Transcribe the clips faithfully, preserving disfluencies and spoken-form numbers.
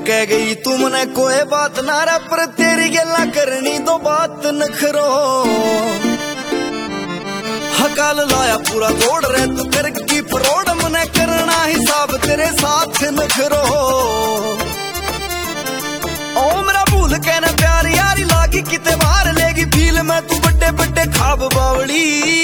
कह गई तुमने कोई बात ना रे, पर तेरी गल्ला करनी तो बात नखरो। हकाल लाया पूरा तोड़ रे तू कर की फरोड़, मने करना हिसाब तेरे साथ नखरो। ओ मेरा भूल कहना प्यार यारी लागी किते बाहर लेगी फील में तू बड्डे बड्डे खाब बावली।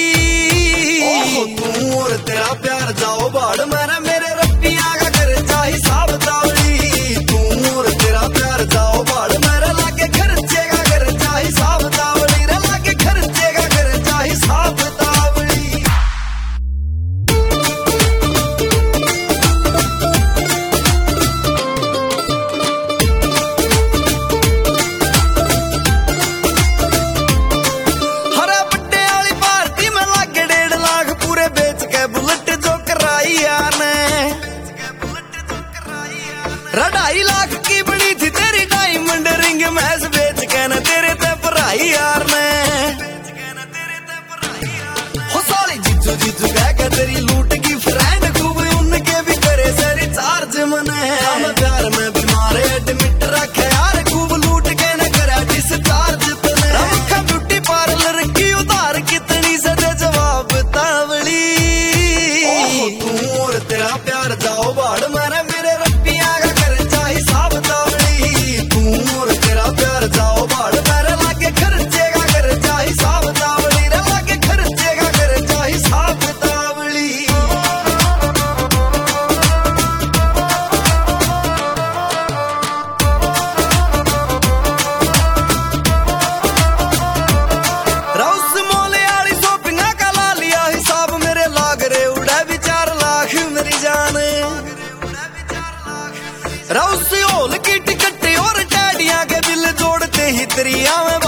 तू और तेरा प्यार जाओ बाड़ मेरा मेरे रब्बिया का कर जा हिसाब तावली। तू और तेरा प्यार जाओ बाड़ मेरा लागे खर्चेगा कर जा हिसाब तावली रे, लागे खर्चेगा कर जा हिसाब तावली। हरा बड्डे वाली पार्टी में लागे डेढ़ लाख पूरे बेच के बुलेट जो कराई आने। ढाई लाख की बड़ी थी तेरी डायमंड रिंग मैस बेच के न तेरे ते पराई यार ने। हो साली जीजू जीजू कह के तेरी लूट की फ्रेंड खूब उनके भी करे सारी चार्ज मने। हम प्यार में बीमार एडमिट रखे यार खूब लूट के न करे डिस्चार्ज तने। रखा ब्यूटी पार्लर की उधार कितनी सजे जवाब तावली। तू और तेरा प्यार जाओ बाड़ मारे मेरे रब्बिया का कर जा हिसाब तावली। तू और तेरा प्यार जाओ बाड़ मेरे लागे खर्चेगा कर जा हिसाब तावली रे, लागे खर्चेगा कर जा हिसाब तावली। राउस मोले वाली शॉपिंगा का ला लिया हिसाब मेरे लाग रे उड़ा भी चार लाख मेरी जान। राउस होल की टिकट और डैडिया के बिल जोड़ते ही तेरी आवे